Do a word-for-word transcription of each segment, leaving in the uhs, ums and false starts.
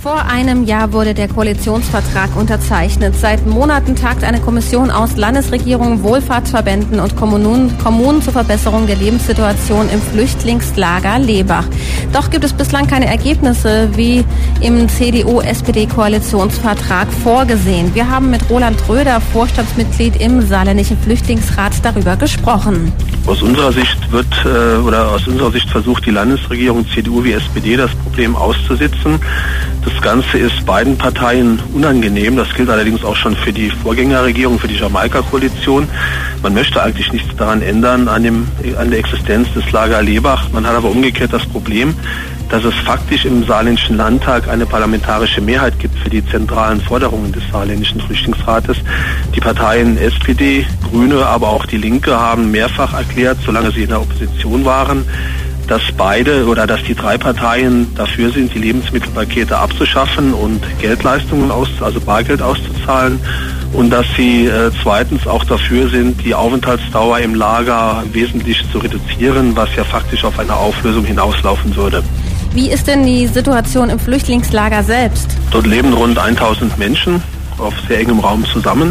Vor einem Jahr wurde der Koalitionsvertrag unterzeichnet. Seit Monaten tagt eine Kommission aus Landesregierungen, Wohlfahrtsverbänden und Kommunen, Kommunen zur Verbesserung der Lebenssituation im Flüchtlingslager Lebach. Doch gibt es bislang keine Ergebnisse, wie im C D U-S P D-Koalitionsvertrag vorgesehen. Wir haben mit Roland Röder, Vorstandsmitglied im Saarländischen Flüchtlingsrat, darüber gesprochen. Aus unserer Sicht wird äh, oder aus unserer Sicht versucht die Landesregierung C D U wie S P D das Problem auszusitzen. Das Ganze ist beiden Parteien unangenehm. Das gilt allerdings auch schon für die Vorgängerregierung, für die Jamaika-Koalition. Man möchte eigentlich nichts daran ändern an, dem, an der Existenz des Lager Lebach. Man hat aber umgekehrt das Problem, dass es faktisch im Saarländischen Landtag eine parlamentarische Mehrheit gibt für die zentralen Forderungen des Saarländischen Flüchtlingsrates. Die Parteien S P D, Grüne, aber auch die Linke haben mehrfach erklärt, solange sie in der Opposition waren, dass beide oder dass die drei Parteien dafür sind, die Lebensmittelpakete abzuschaffen und Geldleistungen aus, also Bargeld auszuzahlen, und dass sie äh, zweitens auch dafür sind, die Aufenthaltsdauer im Lager wesentlich zu reduzieren, was ja faktisch auf eine Auflösung hinauslaufen würde. Wie ist denn die Situation im Flüchtlingslager selbst? Dort leben rund tausend Menschen auf sehr engem Raum zusammen.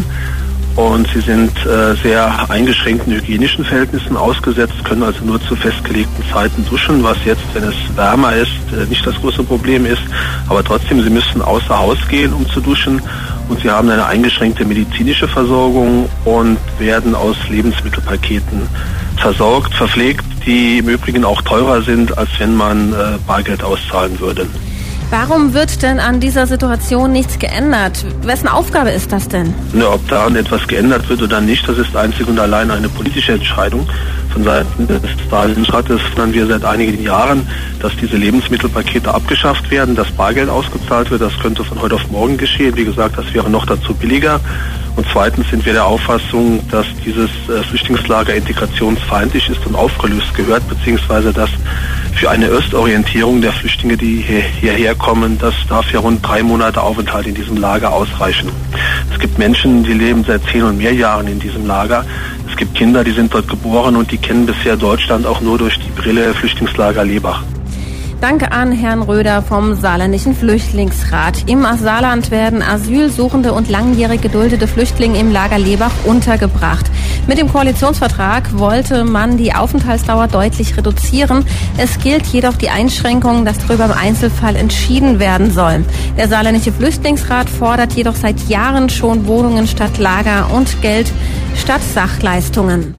Und sie sind äh, sehr eingeschränkten hygienischen Verhältnissen ausgesetzt, können also nur zu festgelegten Zeiten duschen, was jetzt, wenn es wärmer ist, äh, nicht das große Problem ist. Aber trotzdem, sie müssen außer Haus gehen, um zu duschen. Und sie haben eine eingeschränkte medizinische Versorgung und werden aus Lebensmittelpaketen versorgt, verpflegt, die im Übrigen auch teurer sind, als wenn man äh, Bargeld auszahlen würde. Warum wird denn an dieser Situation nichts geändert? Wessen Aufgabe ist das denn? Ja, ob daran etwas geändert wird oder nicht, das ist einzig und allein eine politische Entscheidung. Von Seiten des Saarländischen fordern wir seit einigen Jahren, dass diese Lebensmittelpakete abgeschafft werden, dass Bargeld ausgezahlt wird. Das könnte von heute auf morgen geschehen. Wie gesagt, das wäre noch dazu billiger. Und zweitens sind wir der Auffassung, dass dieses äh, Flüchtlingslager integrationsfeindlich ist und aufgelöst gehört, beziehungsweise dass für eine Ostorientierung der Flüchtlinge, die hier, hierher kommen, dass dafür rund drei Monate Aufenthalt in diesem Lager ausreichen. Es gibt Menschen, die leben seit zehn und mehr Jahren in diesem Lager. Es gibt Kinder, die sind dort geboren und die kennen bisher Deutschland auch nur durch die Brille Flüchtlingslager Lebach. Danke an Herrn Röder vom Saarländischen Flüchtlingsrat. Im Saarland werden asylsuchende und langjährig geduldete Flüchtlinge im Lager Lebach untergebracht. Mit dem Koalitionsvertrag wollte man die Aufenthaltsdauer deutlich reduzieren. Es gilt jedoch die Einschränkung, dass darüber im Einzelfall entschieden werden soll. Der Saarländische Flüchtlingsrat fordert jedoch seit Jahren schon Wohnungen statt Lager und Geld statt Sachleistungen.